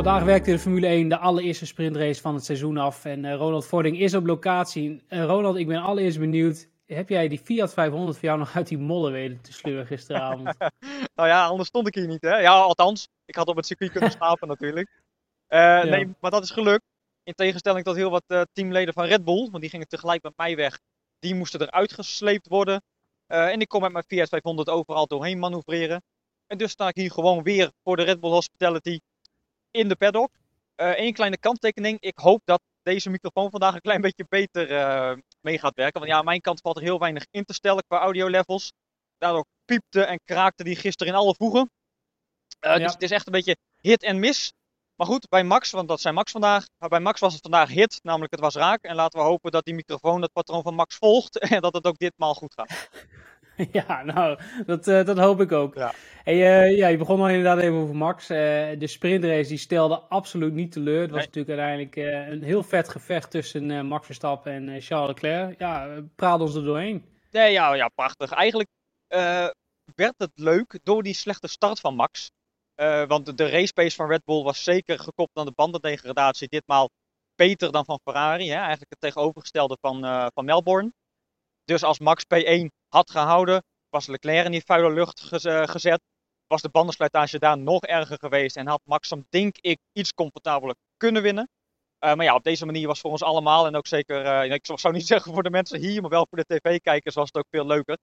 Vandaag werkte de Formule 1 de allereerste sprintrace van het seizoen af. En Ronald Vording is op locatie. Ronald, ik ben allereerst benieuwd. Heb jij die Fiat 500 voor jou nog uit die modder weten te sleuren gisteravond? Nou ja, anders stond ik hier niet, hè. Ja, althans, ik had op het circuit kunnen slapen natuurlijk. Ja, Nee, maar dat is gelukt. In tegenstelling tot heel wat teamleden van Red Bull, want die gingen tegelijk met mij weg. Die moesten eruit gesleept worden. En ik kon met mijn Fiat 500 overal doorheen manoeuvreren. En dus sta ik hier gewoon weer voor de Red Bull Hospitality in de paddock. Eén kleine kanttekening. Ik hoop dat deze microfoon vandaag een klein beetje beter mee gaat werken. Want ja, aan mijn kant valt er heel weinig in te stellen qua audio levels. Daardoor piepte en kraakte die gisteren in alle voegen. Dus het is echt een beetje hit en miss. Maar goed, bij Max, want dat zijn Max vandaag. Maar bij Max was het vandaag hit, namelijk het was raak. En laten we hopen dat die microfoon het patroon van Max volgt. En dat het ook ditmaal goed gaat. ja, nou, dat hoop ik ook. Ja. Hey, je begon al inderdaad even over Max. De sprintrace die stelde absoluut niet teleur. Het was Nee. natuurlijk uiteindelijk een heel vet gevecht tussen Max Verstappen en Charles Leclerc. Ja, praat ons er doorheen. Nee, ja, prachtig. Eigenlijk werd het leuk door die slechte start van Max. Want de race pace van Red Bull was zeker gekoppeld aan de bandendegradatie. Ditmaal beter dan van Ferrari. Hè? Eigenlijk het tegenovergestelde van Melbourne. Dus als Max P1 had gehouden, was Leclerc in die vuile lucht gezet. Was de bandenslijtage daar nog erger geweest. En had Max hem, denk ik, iets comfortabeler kunnen winnen. Maar ja, op deze manier was voor ons allemaal. En ook zeker, ik zou niet zeggen voor de mensen hier, maar wel voor de tv-kijkers was het ook veel leuker.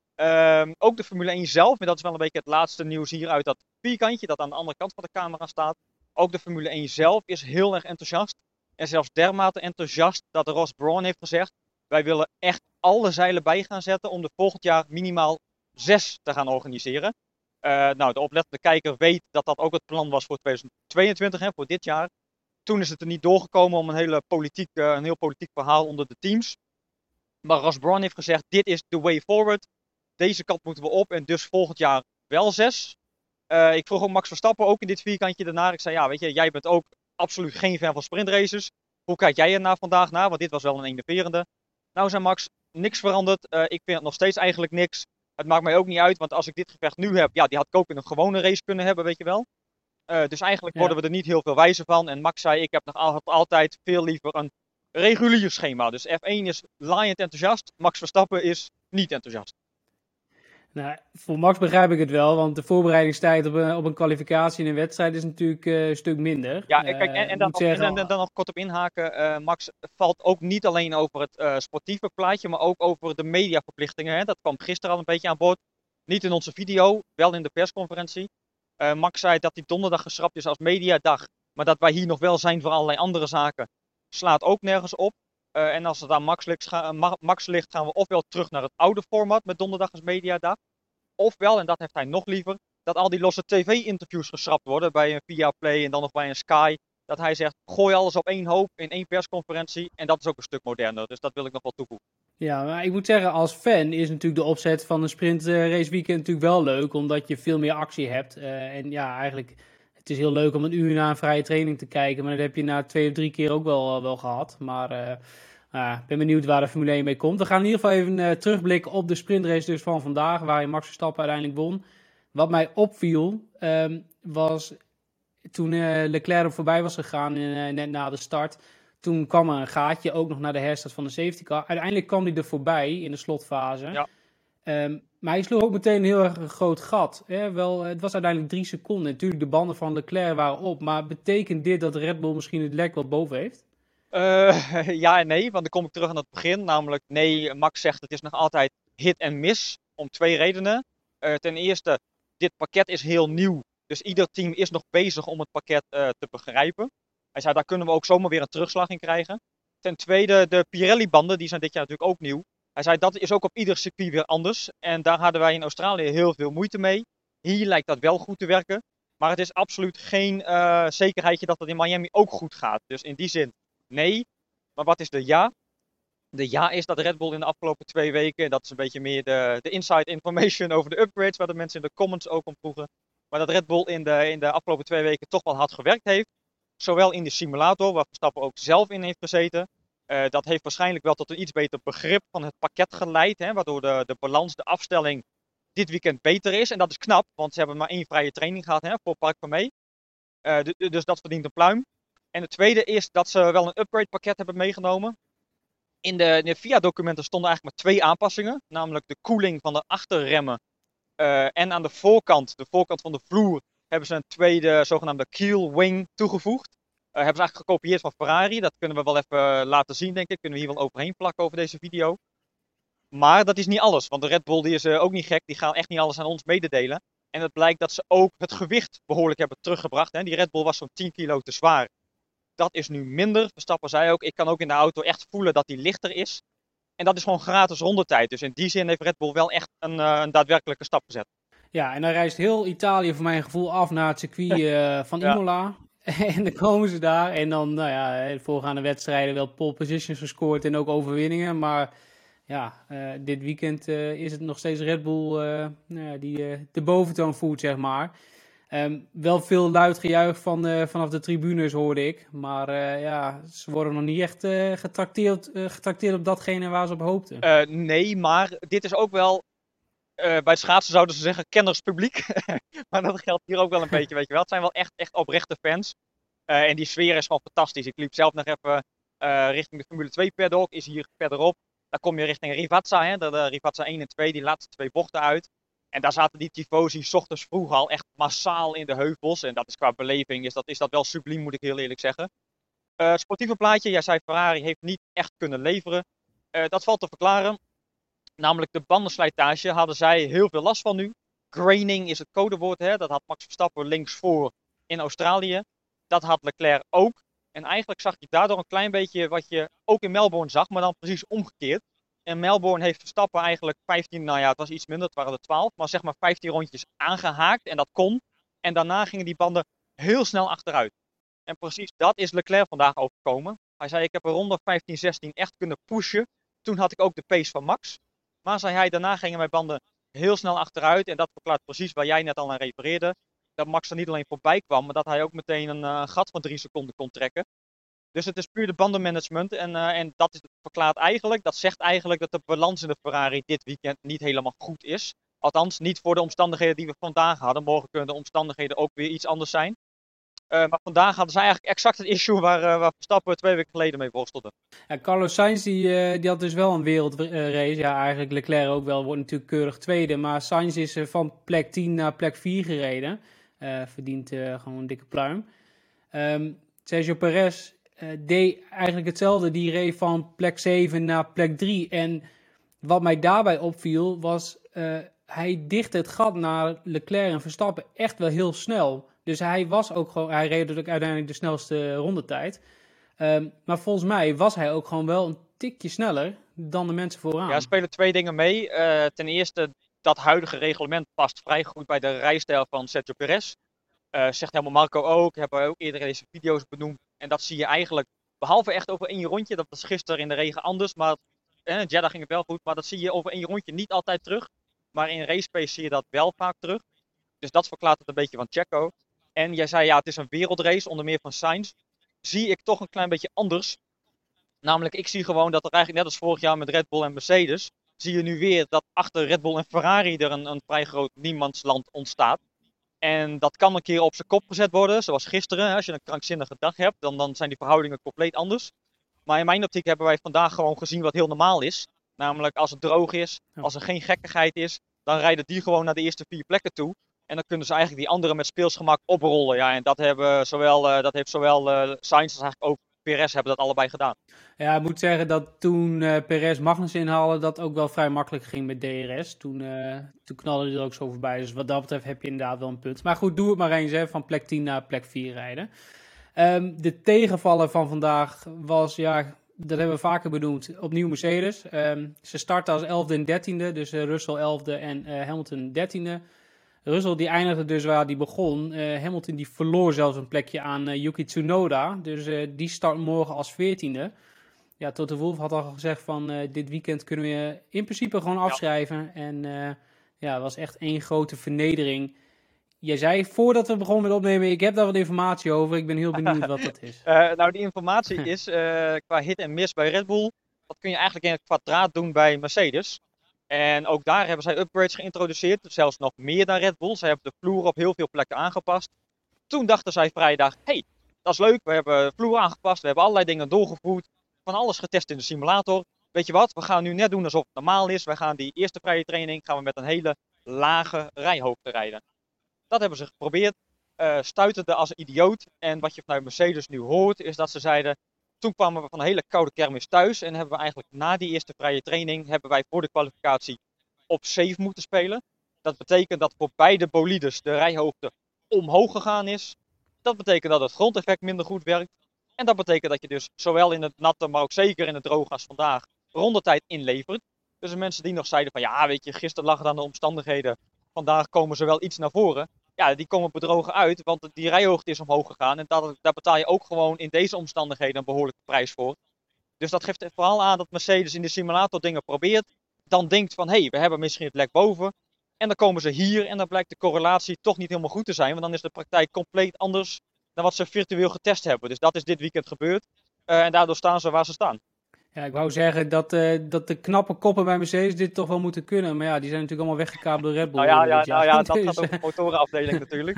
Ook de Formule 1 zelf, en dat is wel een beetje het laatste nieuws hier uit dat vierkantje dat aan de andere kant van de camera staat. Ook de Formule 1 zelf is heel erg enthousiast. En zelfs dermate enthousiast dat Ross Brawn heeft gezegd: wij willen echt alle zeilen bij gaan zetten om er volgend jaar minimaal 6 te gaan organiseren. Nou, de oplettende kijker weet dat dat ook het plan was voor 2022, hè, voor dit jaar. Toen is het er niet doorgekomen om een heel politiek verhaal onder de teams. Maar Ross Brawn heeft gezegd: dit is the way forward. Deze kant moeten we op en dus volgend jaar wel 6. Ik vroeg ook Max Verstappen ook in dit vierkantje daarna. Ik zei: ja, weet je, jij bent ook absoluut geen fan van sprintraces. Hoe kijk jij er naar vandaag naar? Want dit was wel een enerverende. Nou, zei Max: niks veranderd. Ik vind het nog steeds eigenlijk niks. Het maakt mij ook niet uit, want als ik dit gevecht nu heb, ja, die had ik ook in een gewone race kunnen hebben, weet je wel. Dus eigenlijk worden we er niet heel veel wijzer van. En Max zei: ik heb nog altijd veel liever een regulier schema. Dus F1 is laaiend enthousiast. Max Verstappen is niet enthousiast. Nou, voor Max begrijp ik het wel, want de voorbereidingstijd op een kwalificatie in een wedstrijd is natuurlijk een stuk minder. Ja, kijk, en dan nog kort op inhaken. Max valt ook niet alleen over het sportieve plaatje, maar ook over de mediaverplichtingen. Hè. Dat kwam gisteren al een beetje aan boord. Niet in onze video, wel in de persconferentie. Max zei dat die donderdag geschrapt is als mediadag, maar dat wij hier nog wel zijn voor allerlei andere zaken, slaat ook nergens op. En als het aan Max ligt, gaan we ofwel terug naar het oude format met donderdag als mediadag. Ofwel, en dat heeft hij nog liever, dat al die losse tv-interviews geschrapt worden bij een Viaplay en dan nog bij een Sky. Dat hij zegt: gooi alles op één hoop in één persconferentie. En dat is ook een stuk moderner, dus dat wil ik nog wel toevoegen. Ja, maar ik moet zeggen, als fan is natuurlijk de opzet van een sprintrace weekend natuurlijk wel leuk, omdat je veel meer actie hebt. En ja, eigenlijk, het is heel leuk om een uur na een vrije training te kijken, maar dat heb je na 2 of 3 keer ook wel gehad. Maar ik ben benieuwd waar de Formule 1 mee komt. We gaan in ieder geval even terugblikken op de sprintrace dus van vandaag, waarin Max Verstappen uiteindelijk won. Wat mij opviel, was toen Leclerc er voorbij was gegaan, net na de start. Toen kwam er een gaatje, ook nog naar de herstart van de safety car. Uiteindelijk kwam hij er voorbij in de slotfase. Ja. Maar hij sloeg ook meteen een heel erg een groot gat. Wel, het was uiteindelijk 3 seconden. Natuurlijk, de banden van Leclerc waren op. Maar betekent dit dat Red Bull misschien het lek wat boven heeft? Ja en nee, want dan kom ik terug aan het begin. Namelijk, nee, Max zegt het is nog altijd hit en miss. Om 2 redenen. Ten eerste, dit pakket is heel nieuw. Dus ieder team is nog bezig om het pakket te begrijpen. Hij zei: daar kunnen we ook zomaar weer een terugslag in krijgen. Ten tweede, de Pirelli-banden, die zijn dit jaar natuurlijk ook nieuw. Hij zei: dat is ook op ieder circuit weer anders. En daar hadden wij in Australië heel veel moeite mee. Hier lijkt dat wel goed te werken. Maar het is absoluut geen zekerheidje dat het in Miami ook goed gaat. Dus in die zin, nee. Maar wat is de ja? De ja is dat Red Bull in de afgelopen 2 weken, en dat is een beetje meer de inside information over de upgrades, waar de mensen in de comments ook om vroegen. Maar dat Red Bull in de afgelopen 2 weken toch wel hard gewerkt heeft. Zowel in de simulator, waar Verstappen ook zelf in heeft gezeten. Dat heeft waarschijnlijk wel tot een iets beter begrip van het pakket geleid. Hè, waardoor de balans, de afstelling dit weekend beter is. En dat is knap, want ze hebben maar 1 vrije training gehad, hè, voor Park Vermee. Dus dat verdient een pluim. En het tweede is dat ze wel een upgrade pakket hebben meegenomen. In de FIA-documenten stonden eigenlijk maar 2 aanpassingen. Namelijk de koeling van de achterremmen. En aan de voorkant van de vloer, hebben ze een tweede zogenaamde keel wing toegevoegd. Hebben ze eigenlijk gekopieerd van Ferrari. Dat kunnen we wel even laten zien, denk ik. Kunnen we hier wel overheen plakken over deze video. Maar dat is niet alles, want de Red Bull die is ook niet gek. Die gaan echt niet alles aan ons mededelen. En het blijkt dat ze ook het gewicht behoorlijk hebben teruggebracht. Hè. Die Red Bull was zo'n 10 kilo te zwaar. Dat is nu minder. Verstappen zei ook, ik kan ook in de auto echt voelen dat die lichter is. En dat is gewoon gratis rondetijd. Dus in die zin heeft Red Bull wel echt een daadwerkelijke stap gezet. Ja, en dan reist heel Italië voor mijn gevoel af naar het circuit van Imola. En dan komen ze daar en dan, nou ja, de voorgaande wedstrijden wel pole positions gescoord en ook overwinningen. Maar ja, dit weekend is het nog steeds Red Bull die de boventoon voert, zeg maar. Wel veel luid gejuich vanaf de tribunes, hoorde ik. Maar ja, ze worden nog niet echt getrakteerd op datgene waar ze op hoopten. Nee, maar dit is ook wel... bij het schaatsen zouden ze zeggen kennerspubliek. Maar dat geldt hier ook wel een beetje, weet je wel. Het zijn wel echt oprechte fans. En die sfeer is gewoon fantastisch. Ik liep zelf nog even richting de Formule 2 paddock. Is hier verderop. Daar kom je richting Rivazza. Hè, de Rivazza 1 en 2, die laatste 2 bochten uit. En daar zaten die tifosi 's ochtends vroeg al echt massaal in de heuvels. En dat is qua beleving, is dat wel subliem, moet ik heel eerlijk zeggen. Het sportieve plaatje, jij zei Ferrari heeft niet echt kunnen leveren. Dat valt te verklaren. Namelijk de bandenslijtage hadden zij heel veel last van nu. Graining is het codewoord, hè? Dat had Max Verstappen linksvoor in Australië. Dat had Leclerc ook. En eigenlijk zag je daardoor een klein beetje wat je ook in Melbourne zag, maar dan precies omgekeerd. In Melbourne heeft Verstappen eigenlijk 15, nou ja, het was iets minder, het waren er 12, maar zeg maar 15 rondjes aangehaakt en dat kon. En daarna gingen die banden heel snel achteruit. En precies dat is Leclerc vandaag overkomen. Hij zei, ik heb een ronde 15, 16 echt kunnen pushen. Toen had ik ook de pace van Max. Maar zei hij, daarna gingen mijn banden heel snel achteruit. En dat verklaart precies waar jij net al aan refereerde. Dat Max er niet alleen voorbij kwam, maar dat hij ook meteen een gat van 3 seconden kon trekken. Dus het is puur de bandenmanagement. En dat zegt eigenlijk dat de balans in de Ferrari dit weekend niet helemaal goed is. Althans, niet voor de omstandigheden die we vandaag hadden. Morgen kunnen de omstandigheden ook weer iets anders zijn. Maar vandaag hadden ze eigenlijk exact het issue waar Verstappen 2 weken geleden mee worstelde. Ja, Carlos Sainz die had dus wel een wereldrace. Ja, eigenlijk Leclerc ook wel, wordt natuurlijk keurig tweede. Maar Sainz is van plek 10 naar plek 4 gereden. Verdient gewoon een dikke pluim. Sergio Perez deed eigenlijk hetzelfde. Die reed van plek 7 naar plek 3. En wat mij daarbij opviel was... hij dichtte het gat naar Leclerc en Verstappen echt wel heel snel. Dus hij reed natuurlijk uiteindelijk de snelste rondetijd. Maar volgens mij was hij ook gewoon wel een tikje sneller dan de mensen vooraan. Ja, er spelen 2 dingen mee. Ten eerste, dat huidige reglement past vrij goed bij de rijstijl van Sergio Perez. Zegt helemaal Marco ook. Hebben we ook eerder in deze video's benoemd. En dat zie je eigenlijk, behalve echt over 1 rondje. Dat was gisteren in de regen anders. Maar Jeddah ging het wel goed. Maar dat zie je over 1 rondje niet altijd terug. Maar in race pace zie je dat wel vaak terug. Dus dat verklaart het een beetje van Checo. En jij zei, ja, het is een wereldrace, onder meer van Sainz. Zie ik toch een klein beetje anders. Namelijk, ik zie gewoon dat er eigenlijk net als vorig jaar met Red Bull en Mercedes, zie je nu weer dat achter Red Bull en Ferrari er een vrij groot niemandsland ontstaat. En dat kan een keer op zijn kop gezet worden, zoals gisteren. Als je een krankzinnige dag hebt, dan zijn die verhoudingen compleet anders. Maar in mijn optiek hebben wij vandaag gewoon gezien wat heel normaal is. Namelijk, als het droog is, als er geen gekkigheid is, dan rijden die gewoon naar de eerste 4 plekken toe. En dan kunnen ze eigenlijk die anderen met speelsgemak oprollen. Ja, en dat heeft zowel Sainz als eigenlijk ook Perez hebben dat allebei gedaan. Ja, ik moet zeggen dat toen Perez Magnussen inhaalde, dat ook wel vrij makkelijk ging met DRS. Toen knalde hij er ook zo voorbij. Dus wat dat betreft heb je inderdaad wel een punt. Maar goed, doe het maar eens, hè, van plek 10 naar plek 4 rijden. De tegenvaller van vandaag was, ja, dat hebben we vaker benoemd, opnieuw Mercedes. Ze starten als 11e en 13e, dus Russell 11e en Hamilton 13e. Russell die eindigde dus waar die begon. Hamilton die verloor zelfs een plekje aan Yuki Tsunoda. Dus die start morgen als 14e. Ja, Toto Wolff had al gezegd van dit weekend kunnen we in principe gewoon afschrijven. Ja. En ja, het was echt één grote vernedering. Jij zei voordat we begonnen met opnemen, ik heb daar wat informatie over. Ik ben heel benieuwd wat dat is. Nou, die informatie is qua hit en miss bij Red Bull. Dat kun je eigenlijk in het kwadraat doen bij Mercedes. En ook daar hebben zij upgrades geïntroduceerd. Zelfs nog meer dan Red Bull. Ze hebben de vloer op heel veel plekken aangepast. Toen dachten zij vrijdag, hey, dat is leuk, we hebben vloer aangepast, we hebben allerlei dingen doorgevoerd, van alles getest in de simulator. Weet je wat, we gaan nu net doen alsof het normaal is. Wij gaan die eerste vrije training gaan we met een hele lage rijhoogte rijden. Dat hebben ze geprobeerd, stuiterde als een idioot. En wat je vanuit Mercedes nu hoort, is dat ze zeiden, toen kwamen we van een hele koude kermis thuis en hebben we eigenlijk na die eerste vrije training, hebben wij voor de kwalificatie op safe moeten spelen. Dat betekent dat voor beide bolides de rijhoogte omhoog gegaan is. Dat betekent dat het grondeffect minder goed werkt. En dat betekent dat je dus zowel in het natte, maar ook zeker in het droge als vandaag rondetijd inlevert. Dus de mensen die nog zeiden van ja, weet je, gisteren lag het aan de omstandigheden. Vandaag komen ze wel iets naar voren. Ja, die komen bedrogen uit, want die rijhoogte is omhoog gegaan. En daar betaal je ook gewoon in deze omstandigheden een behoorlijke prijs voor. Dus dat geeft vooral aan dat Mercedes in de simulator dingen probeert. Dan denkt van, hé, we hebben misschien het lek boven. En dan komen ze hier en dan blijkt de correlatie toch niet helemaal goed te zijn. Want dan is de praktijk compleet anders dan wat ze virtueel getest hebben. Dus dat is dit weekend gebeurd. En daardoor staan ze waar ze staan. Ja, ik wou zeggen dat de knappe koppen bij Mercedes dit toch wel moeten kunnen. Maar ja, die zijn natuurlijk allemaal weggekaapt door Red Bull. Nou ja, dat Dus, gaat over de motorenafdeling natuurlijk.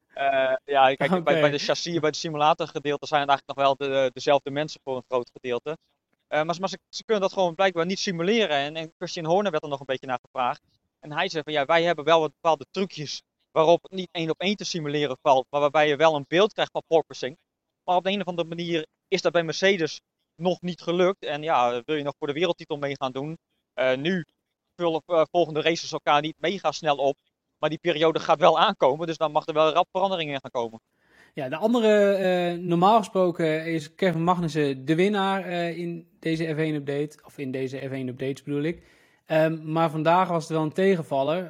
Ja, kijk, Oké. bij de chassis, bij de simulator gedeelte zijn het eigenlijk nog wel dezelfde mensen voor een groot gedeelte. Maar ze kunnen dat gewoon blijkbaar niet simuleren. En Christian Horner werd er nog een beetje naar gevraagd. En hij zei van ja, wij hebben wel wat bepaalde trucjes waarop het niet 1 op 1 te simuleren valt, maar waarbij je wel een beeld krijgt van porpoising. Maar op de een of andere manier is dat bij Mercedes nog niet gelukt. En ja, wil je nog voor de wereldtitel mee gaan doen? Nu vullen volgende races elkaar niet mega snel op. Maar die periode gaat wel aankomen, dus dan mag er wel rap veranderingen in gaan komen. Ja, de andere, normaal gesproken is Kevin Magnussen de winnaar in deze F1-update. Of in deze F1-updates bedoel ik. Maar vandaag was het wel een tegenvaller.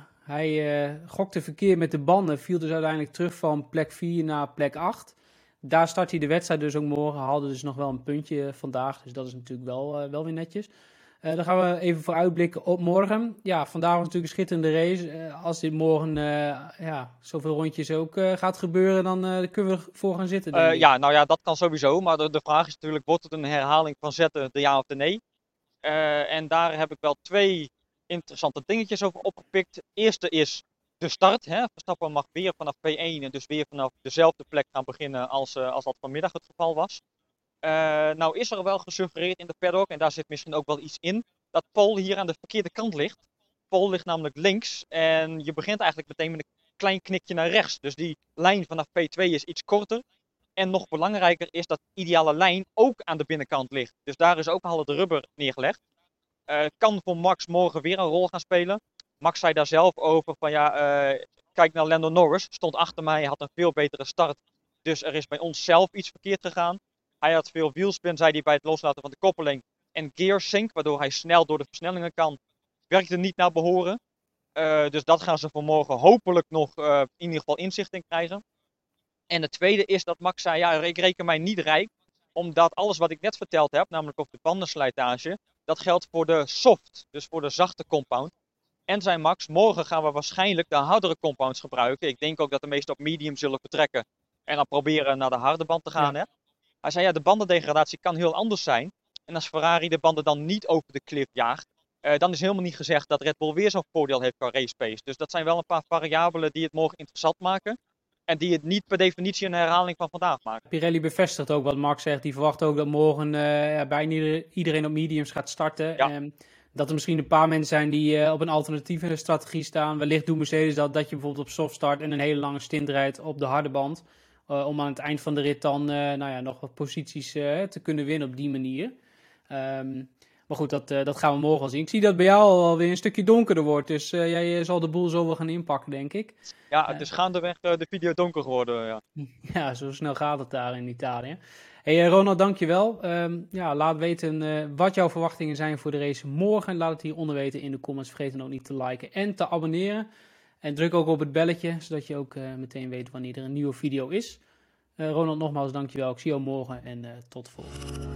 Hij gokte verkeerd met de banden, viel dus uiteindelijk terug van plek 4 naar plek 8. Daar start hij de wedstrijd dus ook morgen, haalde dus nog wel een puntje vandaag. Dus dat is natuurlijk wel weer netjes. Dan gaan we even vooruitblikken op morgen. Ja, vandaag was natuurlijk een schitterende race. Als dit morgen zoveel rondjes ook gaat gebeuren, dan kunnen we ervoor gaan zitten. Denk ik. Ja, nou ja, dat kan sowieso. Maar de vraag is natuurlijk, wordt het een herhaling van zetten, de ja of de nee? En daar heb ik wel 2 interessante dingetjes over opgepikt. Het eerste is de start. Hè. Verstappen mag weer vanaf P1 en dus weer vanaf dezelfde plek gaan beginnen als dat vanmiddag het geval was. Nou is er wel gesuggereerd in de paddock, en daar zit misschien ook wel iets in, dat Paul hier aan de verkeerde kant ligt. Paul ligt namelijk links en je begint eigenlijk meteen met een klein knikje naar rechts. Dus die lijn vanaf P2 is iets korter. En nog belangrijker is dat de ideale lijn ook aan de binnenkant ligt. Dus daar is ook al het rubber neergelegd. Kan voor Max morgen weer een rol gaan spelen. Max zei daar zelf over van ja, kijk naar Lando Norris. Stond achter mij, had een veel betere start. Dus er is bij ons zelf iets verkeerd gegaan. Hij had veel wielspin, zei hij bij het loslaten van de koppeling. En gear sync, waardoor hij snel door de versnellingen kan. Werkte niet naar behoren. Dus dat gaan ze voor morgen hopelijk nog in ieder geval inzicht in krijgen. En het tweede is dat Max zei, ja, ik reken mij niet rijk. Omdat alles wat ik net verteld heb, namelijk over de bandenslijtage, dat geldt voor de soft, dus voor de zachte compound. En zei Max, morgen gaan we waarschijnlijk de hardere compounds gebruiken. Ik denk ook dat de meesten op medium zullen vertrekken. En dan proberen naar de harde band te gaan. Ja. Hè? Hij zei, ja, de bandendegradatie kan heel anders zijn. En als Ferrari de banden dan niet over de klif jaagt, dan is helemaal niet gezegd dat Red Bull weer zo'n voordeel heeft qua race pace. Dus dat zijn wel een paar variabelen die het morgen interessant maken. En die het niet per definitie een herhaling van vandaag maken. Pirelli bevestigt ook wat Max zegt. Die verwacht ook dat morgen bijna iedereen op mediums gaat starten. Ja. Dat er misschien een paar mensen zijn die op een alternatieve strategie staan. Wellicht doen Mercedes dat je bijvoorbeeld op soft start en een hele lange stint rijdt op de harde band. Om aan het eind van de rit dan nog wat posities te kunnen winnen op die manier. Maar goed, dat gaan we morgen al zien. Ik zie dat bij jou alweer een stukje donkerder wordt. Dus jij zal de boel zo wel gaan inpakken, denk ik. Ja, het is gaandeweg de video donker geworden. Ja. Ja, zo snel gaat het daar in Italië. Hey Ronald, dankjewel. Laat weten wat jouw verwachtingen zijn voor de race morgen. Laat het hieronder weten in de comments. Vergeet dan ook niet te liken en te abonneren. En druk ook op het belletje, zodat je ook meteen weet wanneer er een nieuwe video is. Ronald, nogmaals dankjewel. Ik zie jou morgen en tot de volgende.